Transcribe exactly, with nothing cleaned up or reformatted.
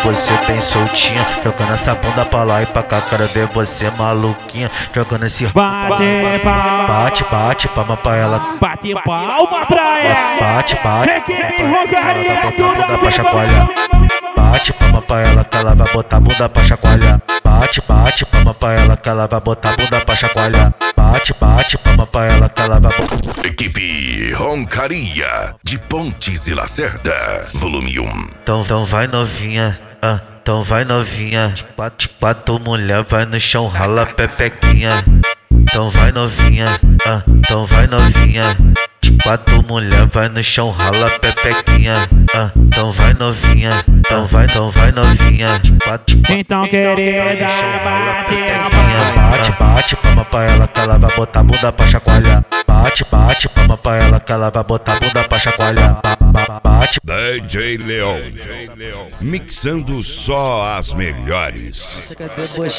você bem soltinha, jogando essa bunda pra lá e pra cá, quero ver você maluquinha, jogando esse Bate palma, bate, bate palma pra ela, bate palma pra ela. bate, bate, Equipe Rogaria, bota a bunda pra chacoalhar. Bate palma pra ela que ela vai botar a bunda pra chacoalhar. Bate, bate palma pra ela que ela vai botar a bunda pra chacoalhar. Bate, bate palma pra ela que ela vai botar. Equipe Roncaria de Pontes e Lacerda, volume um. Então, então vai novinha, ah, então vai novinha. Quatro, quatro mulher vai no chão, rala pepequinha. Então vai novinha, ah, então vai novinha. Quatro mulher vai no chão, rala pepequinha. Ah, então vai novinha, então vai, então vai novinha. Quatro, Então querida, bate bate, bate palma pra ela que ela vai botar a bunda pra chacoalhar. Bate, bate palma pra ela que ela vai botar a bunda pra chacoalhar. Bate, D J Leon, mixando só as melhores. Você quer debochar?